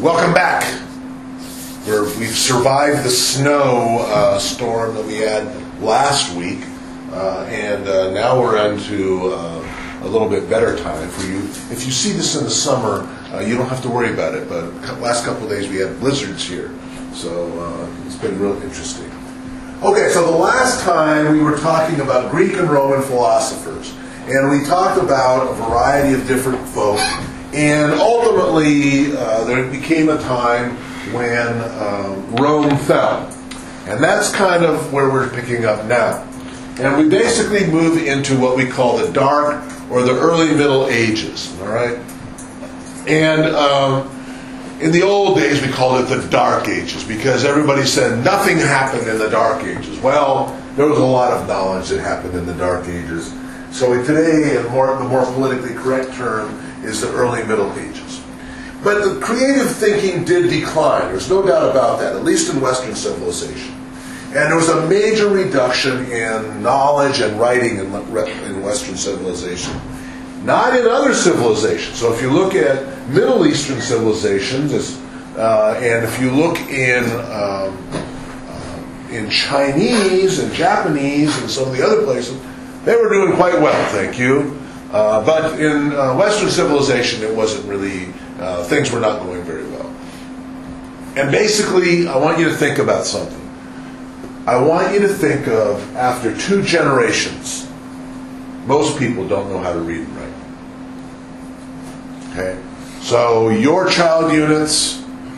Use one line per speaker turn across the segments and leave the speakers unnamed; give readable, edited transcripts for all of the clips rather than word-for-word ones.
Welcome back. We've survived the snow storm that we had last week, and now we're into a little bit better time for you. If you see this in the summer, you don't have to worry about it, but last couple of days we had blizzards here, so it's been real interesting. Okay, so the last time we were talking about Greek and Roman philosophers, and we talked about a variety of different folk, and ultimately there became a time when Rome fell. And that's kind of where we're picking up now. And we basically move into what we call the Dark or the Early Middle Ages, all right? And in the old days we called it the Dark Ages because everybody said nothing happened in the Dark Ages. Well, there was a lot of knowledge that happened in the Dark Ages. So today, the more politically correct term is the Early Middle Ages. But the creative thinking did decline. There's no doubt about that, at least in Western civilization. And there was a major reduction in knowledge and writing in Western civilization. Not in other civilizations. So if you look at Middle Eastern civilizations, and if you look in Chinese and Japanese and some of the other places, they were doing quite well, thank you. But in Western civilization, it wasn't really, things were not going very well. And basically, I want you to think about something. I want you to think of, after 2 generations, most people don't know how to read and write. Okay? So your child units,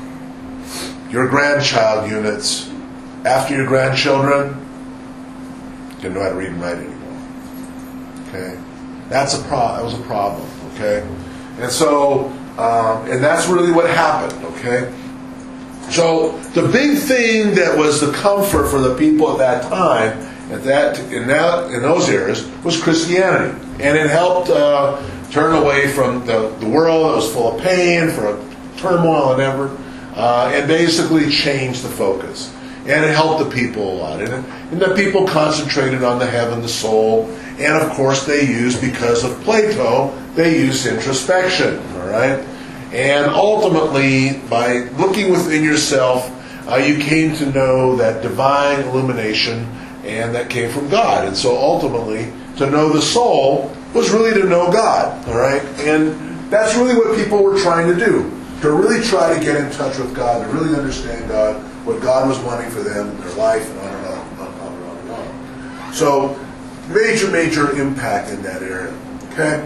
your grandchild units, after your grandchildren, didn't know how to read and write anymore. Okay? That was a problem, okay? And so, and that's really what happened, okay? So, the big thing that was the comfort for the people at that time, in those eras, was Christianity. And it helped turn away from the world that was full of pain, full of turmoil and effort, and basically changed the focus. And it helped the people a lot. And the people concentrated on the head and the soul. And of course they used, because of Plato, they used introspection, all right? And ultimately, by looking within yourself, you came to know that divine illumination, and that came from God. And so ultimately, to know the soul was really to know God, all right? And that's really what people were trying to do, to really try to get in touch with God, to really understand God, what God was wanting for them, their life, and on and on and on and on and on. So, major impact in that area. Okay?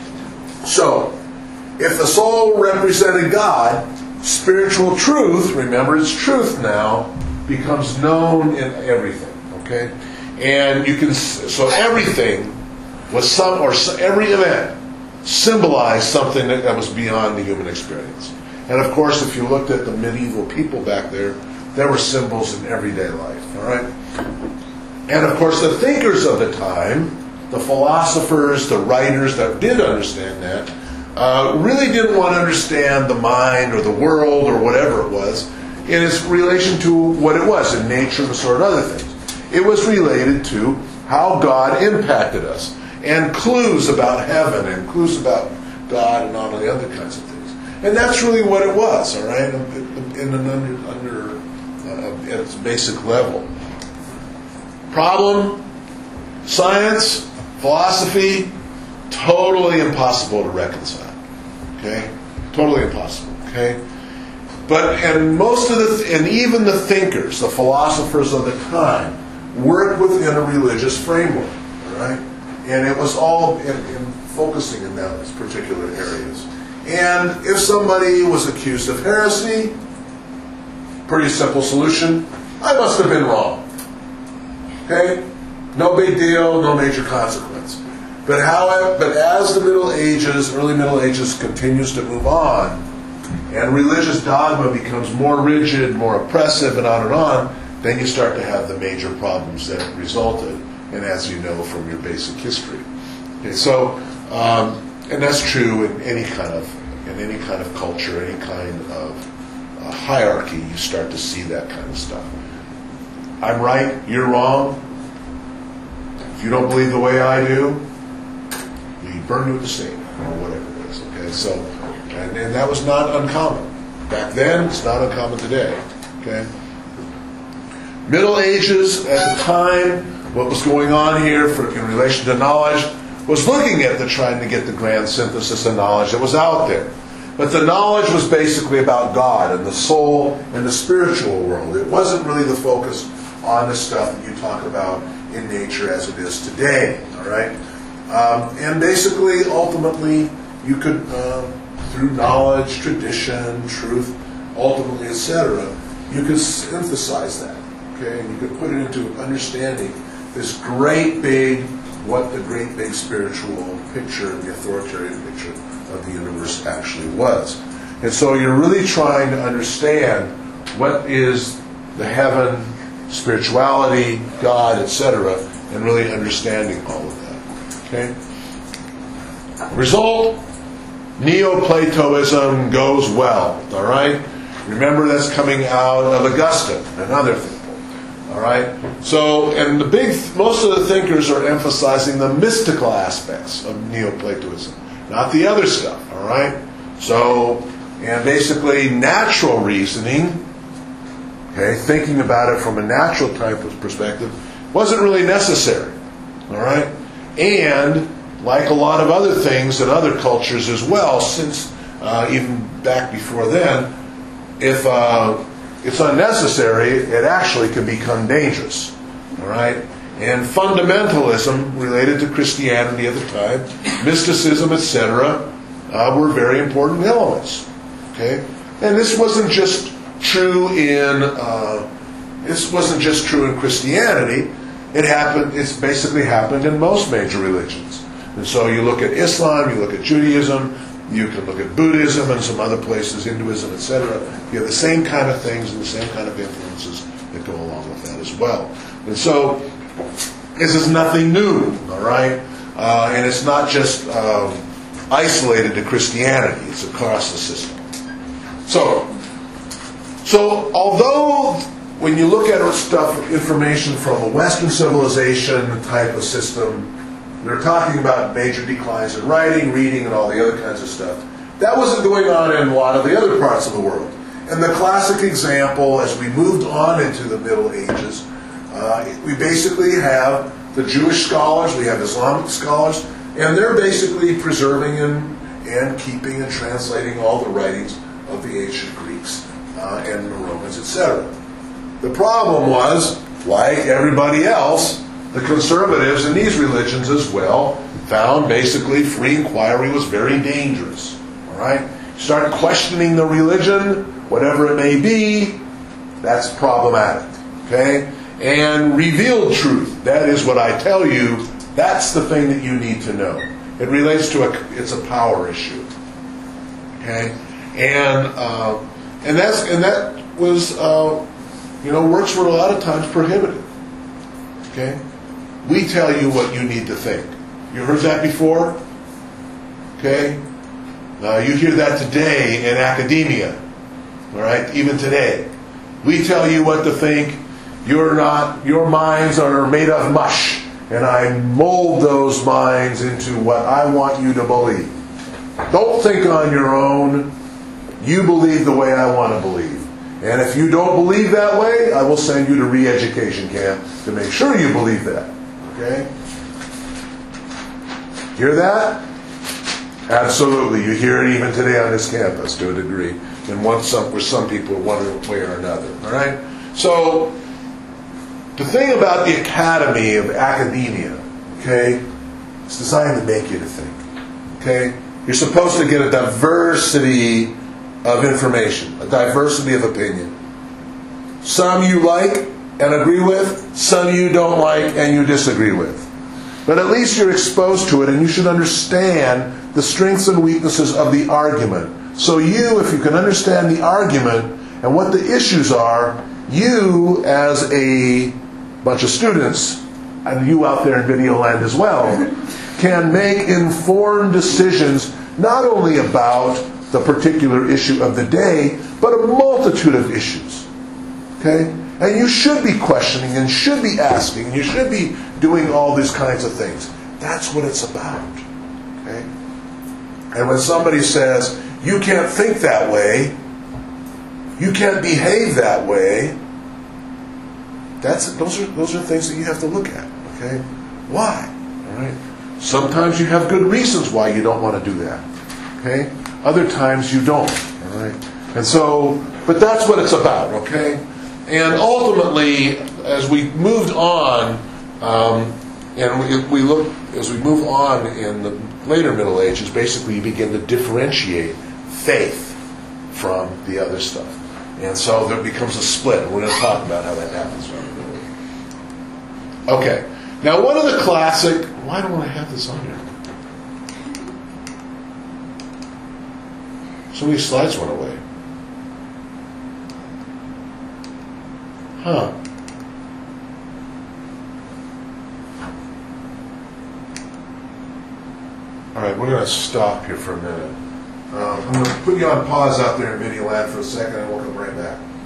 So, if the soul represented God, spiritual truth, remember it's truth now, becomes known in everything. Okay? And you can, so everything was every event symbolized something that was beyond the human experience. And of course, if you looked at the medieval people back there were symbols in everyday life. All right? And of course, the thinkers of the time, the philosophers, the writers that did understand that, really didn't want to understand the mind or the world or whatever it was in its relation to what it was, in nature and sort of other things. It was related to how God impacted us, and clues about heaven, and clues about God, and all the other kinds of things. And that's really what it was, all right, at its basic level. Problem, science, philosophy, totally impossible to reconcile. Okay? Totally impossible. Okay? And even the thinkers, the philosophers of the time, worked within a religious framework. All right? And it was all in focusing in those particular areas. And if somebody was accused of heresy, pretty simple solution, I must have been wrong. Okay? No big deal, no major consequence. But as the Middle Ages, early Middle Ages continues to move on, and religious dogma becomes more rigid, more oppressive, and on, then you start to have the major problems that it resulted, and as you know from your basic history. Okay, so, and that's true in any kind of culture, any kind of hierarchy, you start to see that kind of stuff. I'm right, you're wrong. If you don't believe the way I do, you burn you at the stake, or whatever it is. Okay, so, and that was not uncommon. Back then, it's not uncommon today. Okay? Middle Ages, at the time, what was going on here in relation to knowledge was looking at trying to get the grand synthesis of knowledge that was out there. But the knowledge was basically about God and the soul and the spiritual world. It wasn't really the focus on the stuff that you talk about in nature as it is today. All right? And basically, ultimately, you could, through knowledge, tradition, truth, ultimately, etc., you could synthesize that. Okay? And you could put it into understanding this great big, what the great big spiritual picture, the authoritarian picture of the universe actually was. And so you're really trying to understand what is the heaven, spirituality, God, etc., and really understanding all of that. Okay? Result, Neoplatonism goes well. All right? Remember, that's coming out of Augustine and other people. All right? So, and most of the thinkers are emphasizing the mystical aspects of Neoplatonism, not the other stuff. All right? So, and basically natural reasoning, okay, thinking about it from a natural type of perspective, wasn't really necessary. All right? And like a lot of other things in other cultures as well, since even back before then, if it's unnecessary, it actually can become dangerous. All right? And fundamentalism related to Christianity at the time, mysticism, etc., were very important elements. Okay? And this wasn't just true in Christianity. It's basically happened in most major religions. And so you look at Islam, you look at Judaism, you can look at Buddhism and some other places, Hinduism, etc. You have the same kind of things and the same kind of influences that go along with that as well. And so this is nothing new, all right? And it's not just isolated to Christianity. It's across the system. So although when you look at information from a Western civilization type of system, they're talking about major declines in writing, reading, and all the other kinds of stuff. That wasn't going on in a lot of the other parts of the world. And the classic example, as we moved on into the Middle Ages, we basically have the Jewish scholars, we have Islamic scholars, and they're basically preserving and keeping and translating all the writings of the ancient Greeks and the Romans, etc. The problem was, like everybody else, the conservatives in these religions as well found basically free inquiry was very dangerous. All right? Start questioning the religion, whatever it may be, that's problematic. Okay? And revealed truth, that is what I tell you, that's the thing that you need to know. It relates to it's a power issue. Okay? And that was works were a lot of times prohibited. Okay? We tell you what you need to think. You heard that before? Okay? You hear that today in academia. All right? Even today. We tell you what to think. Your minds are made of mush. And I mold those minds into what I want you to believe. Don't think on your own. You believe the way I want to believe. And if you don't believe that way, I will send you to re-education camp to make sure you believe that. Okay? Hear that? Absolutely. You hear it even today on this campus to a degree. And for some people, one way or another. All right? So, the thing about the Academy of Academia, okay, it's designed to make you to think. Okay? You're supposed to get a diversity of information, a diversity of opinion. Some you like and agree with, some you don't like and you disagree with. But at least you're exposed to it and you should understand the strengths and weaknesses of the argument. So if you can understand the argument and what the issues are, you as a bunch of students, and you out there in video land as well, can make informed decisions not only about the particular issue of the day, but a multitude of issues. Okay? And you should be questioning and should be asking and you should be doing all these kinds of things. That's what it's about. Okay? And when somebody says, you can't think that way, you can't behave that way. Those are things that you have to look at. Okay, why? All right. Sometimes you have good reasons why you don't want to do that. Okay. Other times you don't. All right. And so, but that's what it's about. Okay. And ultimately, as we moved on, and we look as we move on in the later Middle Ages, basically you begin to differentiate faith from the other stuff. And so there becomes a split. And we're going to talk about how that happens. Okay. Now, one of the classic... Why don't I have this on here? So many slides went away. Huh. All right, we're going to stop here for a minute. I'm going to put you on pause out there in video land for a second, and we'll come right back.